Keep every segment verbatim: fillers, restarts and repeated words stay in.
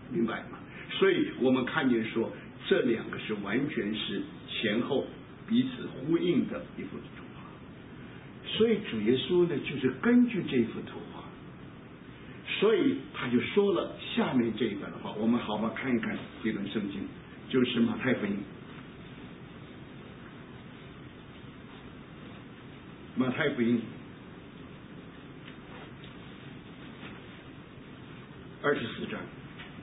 明白吗？所以我们看见说这两个是完全是前后彼此呼应的一幅图画。所以主耶稣呢，就是根据这幅图画，所以他就说了下面这一段的话。我们好好看一看这段圣经，就是马太福音，马太福音二十四章。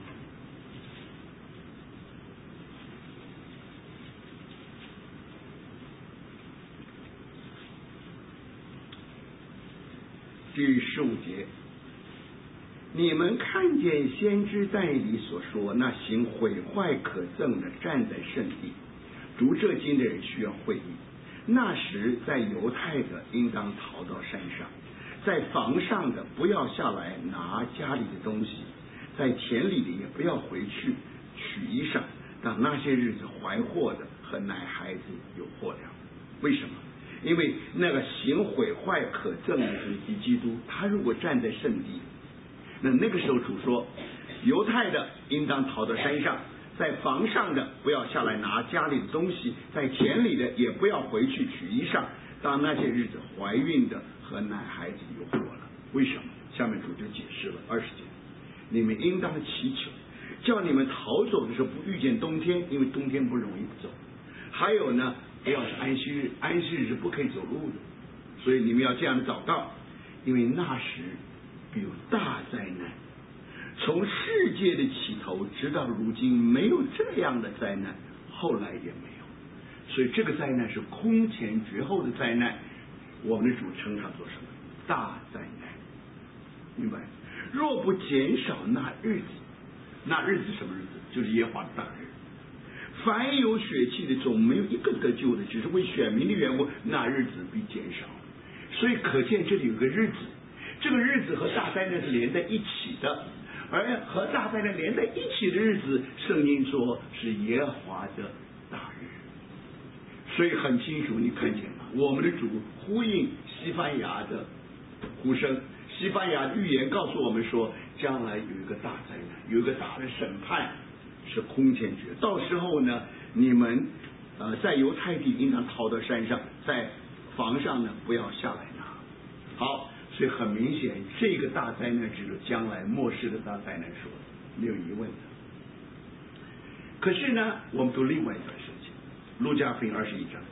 第十五节，你们看见先知但以理所说那行毁坏可憎的站在圣地，读这经的人需要会意。那时在犹太的应当逃到山上，在房上的不要下来拿家里的东西，在田里的也不要回去取衣裳，当那些日子怀祸的和奶孩子有祸了。为什么？因为那个行毁坏可憎的是基督，他如果站在圣地，那那个时候主说，犹太的应当逃到山上，在房上的不要下来拿家里的东西，在田里的也不要回去取衣裳，当那些日子怀孕的和奶孩子有祸了。为什么？下面主就解释了二十节，你们应当祈求，叫你们逃走的时候不遇见冬天，因为冬天不容易走。还有呢，不要是安息日，安息日是不可以走路的，所以你们要这样祷告，因为那时必有大灾难，从世界的起头直到如今没有这样的灾难，后来也没有。所以这个灾难是空前绝后的灾难，我们的主称它做什么？大灾难，明白？若不减少那日子，那日子什么日子？就是耶和华的大日。凡有血气的总没有一个得救的，只是为选民的缘故，那日子必减少。所以可见这里有个日子，这个日子和大灾难是连在一起的，而和大灾难连在一起的日子，圣经说是耶和华的大日。所以很清楚，你看见吗？我们的主呼应西班牙的呼声，西班牙的预言告诉我们说，将来有一个大灾难，有一个大的审判，是空前绝。到时候呢，你们呃在犹太地应当逃到山上，在房上呢不要下来拿。好，所以很明显，这个大灾难只有将来末世的大灾难说，没有疑问的。可是呢，我们读另外一段圣经，路加福音二十一章，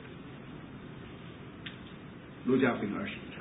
路加福音二十一章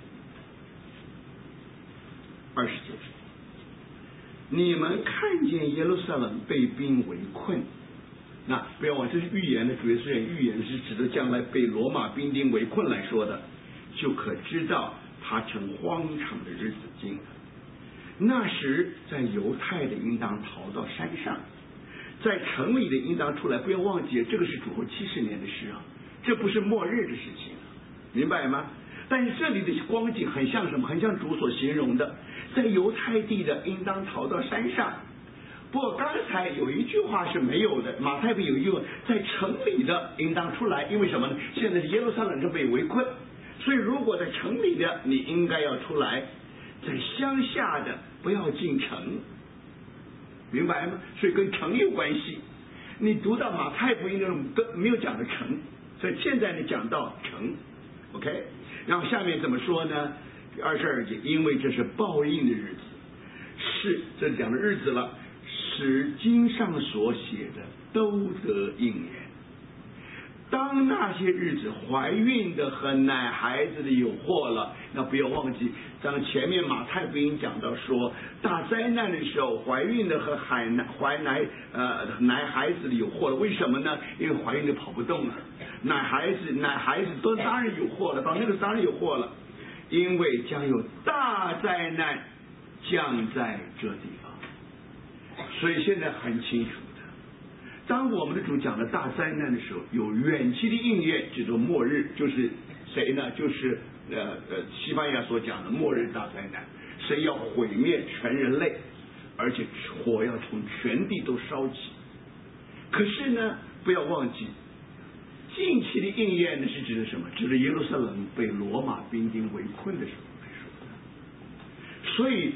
二十节。你们看见耶路撒冷被兵围困，那不要忘，这是预言的，主耶稣预言是指的将来被罗马兵丁围困来说的，就可知道他成荒场的日子近了。那时在犹太的应当逃到山上，在城里的应当出来。不要忘记，这个是主后七十年的事啊，这不是末日的事情，明白吗？但是这里的光景很像什么？很像主所形容的，在犹太地的应当逃到山上。不过刚才有一句话是没有的，马太福音有一句话，在城里的应当出来。因为什么呢？现在耶路撒冷正被围困，所以如果在城里的你应该要出来，在乡下的不要进城，明白吗？所以跟城有关系。你读到马太福音那种跟没有讲的城，所以现在呢讲到城 ，OK。然后下面怎么说呢？二十二节，因为这是报应的日子，是这讲的日子了，使经上所写的都得应验。当那些日子怀孕的和奶孩子的有祸了，那不要忘记，当前面马太福音讲到说大灾难的时候，怀孕的和海奶怀奶呃奶孩子的有祸了。为什么呢？因为怀孕的跑不动了，奶孩子奶孩子都当然有祸了，到那个当然有祸了，因为将有大灾难降在这地方。所以现在很清楚，当我们的主讲的大灾难的时候，有远期的应验，叫做末日，就是谁呢？就是呃呃西班牙所讲的末日大灾难，谁要毁灭全人类，而且火要从全地都烧起。可是呢，不要忘记，近期的应验呢是指的什么？指的耶路撒冷被罗马兵丁围困的时候来说的。所以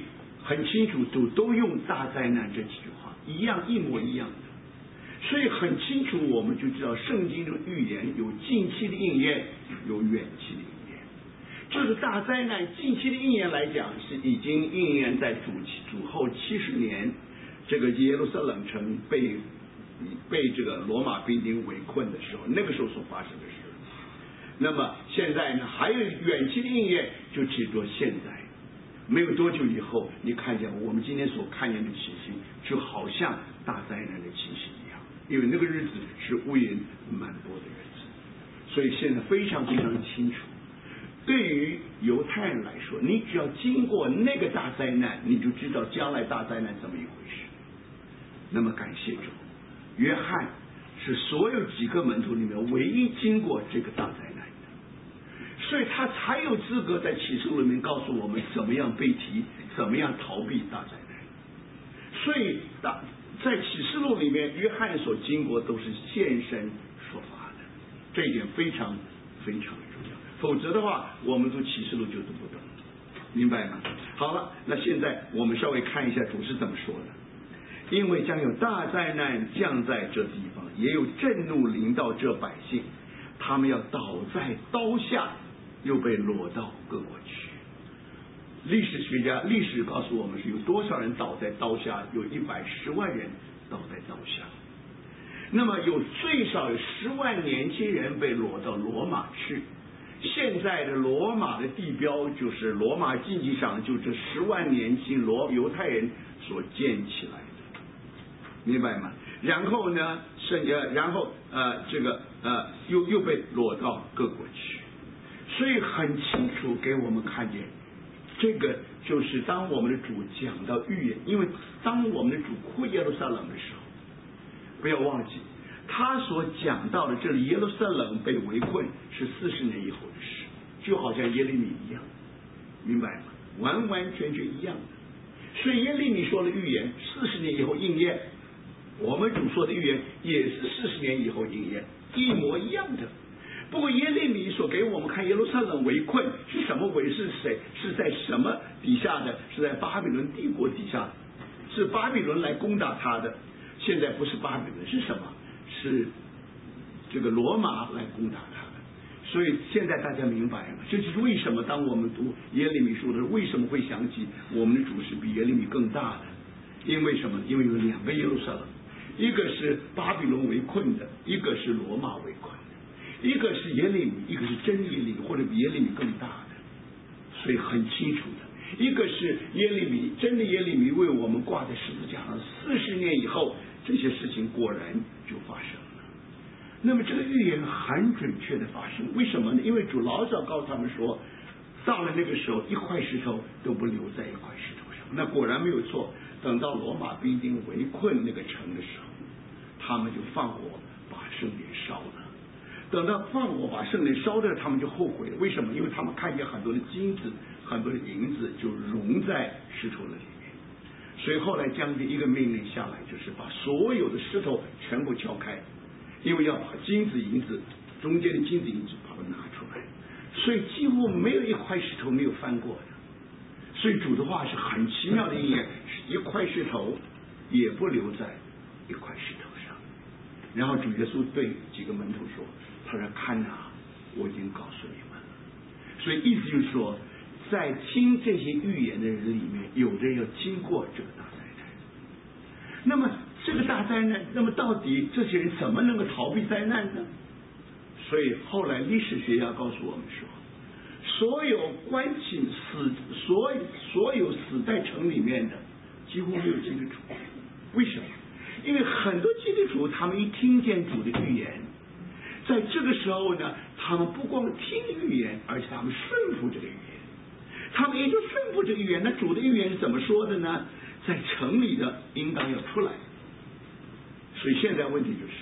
很清楚，都都用大灾难这几句话，一样一模一样的。所以很清楚，我们就知道圣经的预言有近期的应验，有远期的应验。这个大灾难近期的应验来讲，是已经应验在主主后七十年，这个耶路撒冷城被被这个罗马兵丁围困的时候，那个时候所发生的事。那么现在呢，还有远期的应验，就指着现在，没有多久以后，你看见我们今天所看见的情形，就好像大灾难的情形一样。因为那个日子是乌云满布的日子，所以现在非常非常清楚。对于犹太人来说，你只要经过那个大灾难，你就知道将来大灾难怎么一回事。那么感谢主，约翰是所有几个门徒里面唯一经过这个大灾难的，所以他才有资格在启示录里面告诉我们怎么样被提，怎么样逃避大灾难。所以大在启示录里面，约翰所经过都是现身说法的，这一点非常非常重要。否则的话，我们读启示录就读不懂，明白吗？好了，那现在我们稍微看一下主是怎么说的。因为将有大灾难降在这地方，也有震怒临到这百姓，他们要倒在刀下，又被落到各国去。历史学家历史告诉我们是有多少人倒在刀下，有一百十万人倒在刀下。那么有最少有十万年轻人被掳到罗马去。现在的罗马的地标就是罗马竞技场，就这十万年轻罗犹太人所建起来的，明白吗？然后呢，是呃，然后呃，这个呃，又又被掳到各国去，所以很清楚给我们看见。这个就是当我们的主讲到预言，因为当我们的主哭耶路撒冷的时候，不要忘记他所讲到的这里耶路撒冷被围困是四十年以后的事，就好像耶利米一样，明白吗？完完全全一样的。所以耶利米说的预言四十年以后应验，我们主说的预言也是四十年以后应验，一模一样的。不过耶利米所给我们看耶路撒冷围困是什么围，是谁，是在什么底下的，是在巴比伦帝国底下，是巴比伦来攻打他的。现在不是巴比伦，是什么？是这个罗马来攻打他的。所以现在大家明白了，这就是为什么当我们读耶利米书的时候，为什么会想起我们的主是比耶利米更大的？因为什么？因为有两个耶路撒冷，一个是巴比伦围困的，一个是罗马围困的。一个是耶利米，一个是真耶利米，或者比耶利米更大的，所以很清楚的。一个是耶利米，真的耶利米为我们挂在十字架上，四十年以后，这些事情果然就发生了。那么这个预言很准确的发生，为什么呢？因为主老早告诉他们说，到了那个时候，一块石头都不留在一块石头上。那果然没有错。等到罗马兵丁围困那个城的时候，他们就放火把圣殿烧了。等到放火把圣殿烧掉，他们就后悔了。为什么？因为他们看见很多的金子、很多的银子就融在石头的里面。所以后来将军一个命令下来，就是把所有的石头全部敲开，因为要把金子、银子中间的金子、银子把它拿出来。所以几乎没有一块石头没有翻过的。所以主的话是很奇妙的应验，一块石头也不留在一块石头上。然后主耶稣对几个门徒说，他说看啊，我已经告诉你们了。所以意思就是说，在听这些预言的人里面，有的人要经过这个大灾难。那么这个大灾难，那么到底这些人怎么能够逃避灾难呢？所以后来历史学家告诉我们说，所有关进死，所所有死在城里面的，几乎没有基督徒。为什么？因为很多基督徒他们一听见主的预言，在这个时候呢，他们不光听预言，而且他们顺服这个预言。他们也就顺服这个预言。那主的预言是怎么说的呢？在城里的应当要出来。所以现在问题就是，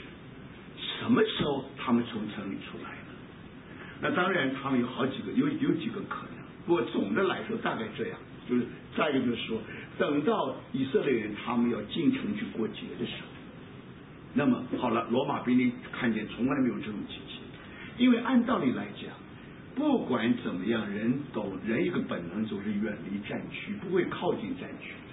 什么时候他们从城里出来呢？那当然他们有好几个，有有几个可能。不过总的来说大概这样，就是再一个就是说，等到以色列人他们要进城去过节的时候，那么好了，罗马兵丁看见从来没有这种情形。因为按道理来讲，不管怎么样，人都人一个本能就是远离战区，不会靠近战区。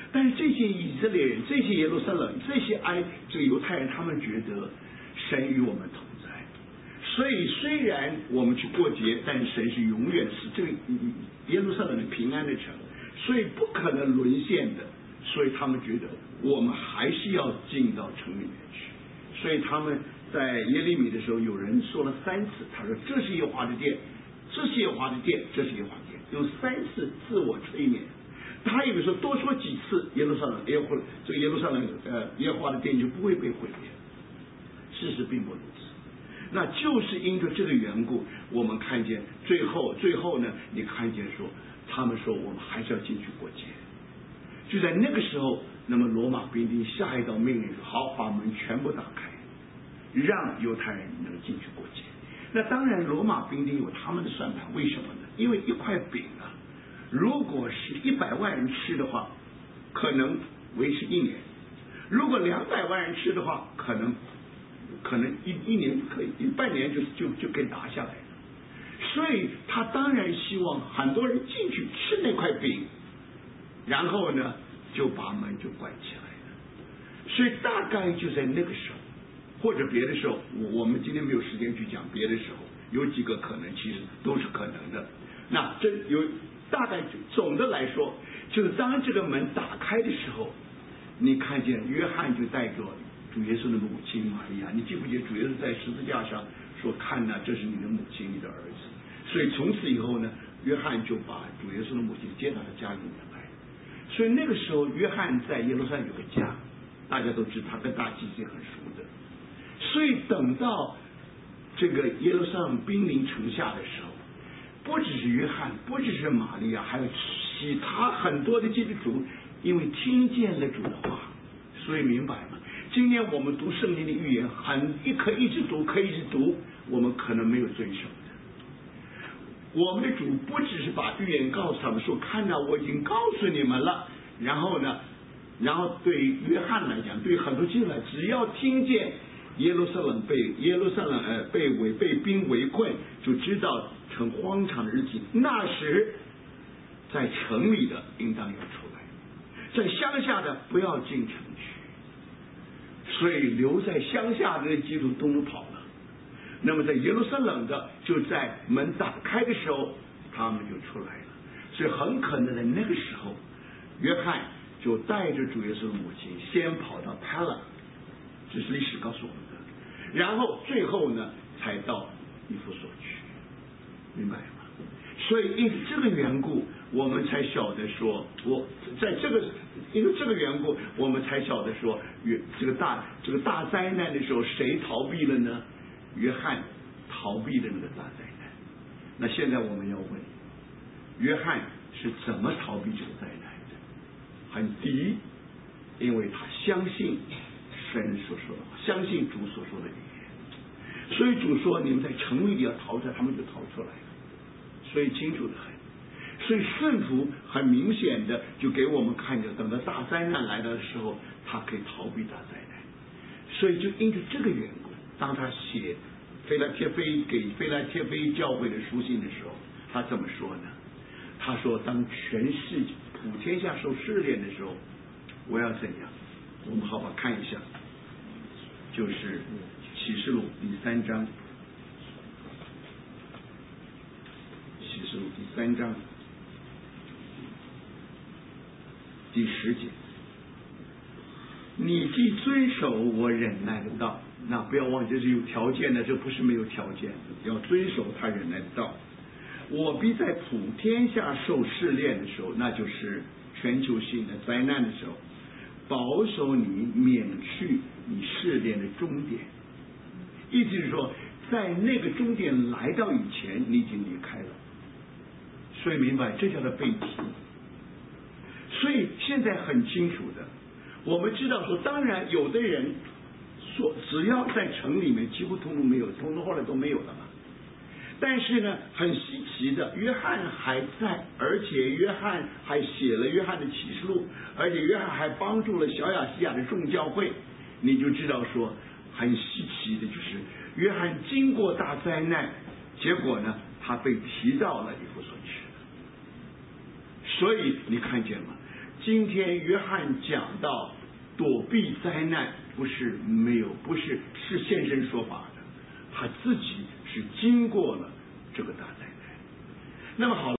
但是这些以色列人、这些耶路撒冷、这些埃这个犹太人，他们觉得神与我们同在，所以虽然我们去过节，但神是永远是这个耶路撒冷的平安的城，所以不可能沦陷的。所以他们觉得我们还是要进到城里面去。所以他们在耶利米的时候，有人说了三次，他说这是耶和华的殿，这是耶和华的殿，这是耶和华的殿，有三次自我催眠。他以为说多说几次耶路撒冷耶和这个耶路撒冷呃耶和华的殿就不会被毁灭，事实并不如此。那就是因着这个缘故，我们看见最后最后呢，你看见说他们说我们还是要进去过节。就在那个时候，那么罗马兵丁下一道命令说：好，把门全部打开，让犹太人能进去过节。那当然，罗马兵丁有他们的算盘，为什么呢？因为一块饼啊，如果是一百万人吃的话，可能维持一年；如果两百万人吃的话，可能可能一一年可以，一半年就就就可以拿下来。所以他当然希望很多人进去吃那块饼。然后呢，就把门就关起来了。所以大概就在那个时候，或者别的时候，我我们今天没有时间去讲别的时候，有几个可能，其实都是可能的。那这有大概总的来说，就是当这个门打开的时候，你看见约翰就带着主耶稣的母亲玛利亚，你记不记得主耶稣在十字架上说：“看呐，这是你的母亲，你的儿子。”所以从此以后呢，约翰就把主耶稣的母亲接到他家里面来。所以那个时候，约翰在耶路撒冷有个家，大家都知道他跟大祭司很熟的。所以等到这个耶路撒冷兵临城下的时候，不只是约翰，不只是玛利亚，还有其他很多的基督徒，因为听见了主的话，所以明白吗？今天我们读圣经的预言，很一可以一直读，可以一直读，我们可能没有遵守。我们的主不只是把预言告诉他们说，看到我已经告诉你们了，然后呢，然后对约翰来讲，对很多基督徒来，只要听见耶路撒冷被耶路撒冷呃被围被兵围困，就知道成荒场的日子。那时在城里的应当要出来，在乡下的不要进城去。所以留在乡下的基督徒都跑了。那么在耶路撒冷的，就在门打开的时候，他们就出来了。所以很可能在那个时候，约翰就带着主耶稣的母亲先跑到帕拉，这是历史告诉我们的。然后最后呢，才到以弗所去，明白吗？所以因这个缘故，我们才晓得说，我在这个因为这个缘故，我们才晓得说，这个大这个大灾难的时候，谁逃避了呢？约翰逃避了那个大灾难。那现在我们要问，约翰是怎么逃避这个灾难的？很第一，因为他相信神所说的话，相信主所说的语言。所以主说你们在城里要逃出来，他们就逃出来了。所以清楚的很。所以顺服很明显的就给我们看着，等到大灾难来的时候，他可以逃避大灾难。所以就因着这个缘故，当他写腓拉铁非给腓拉铁非教会的书信的时候，他怎么说呢？他说：“当全世界普天下受试炼的时候，我要怎样？”我们好好看一下，就是启示录第三章，启示录第三章第十节。你既遵守我忍耐的道，那不要忘记这是有条件的，这不是没有条件的，要遵守他忍耐的道。我必在普天下受试炼的时候，那就是全球性的灾难的时候，保守你免去你试炼的终点。意思是说，在那个终点来到以前，你已经离开了。所以明白，这叫做被提。所以现在很清楚的。我们知道说，当然有的人说，只要在城里面，几乎通通没有，通通后来都没有了嘛。但是呢，很稀奇的，约翰还在，而且约翰还写了约翰的启示录，而且约翰还帮助了小亚细亚的众教会。你就知道说，很稀奇的就是约翰经过大灾难，结果呢，他被提到了以弗所去了。所以你看见吗？ 今天约翰讲到躲避灾难，不是没有，不是是现身说法的，他自己是经过了这个大灾难。那么好。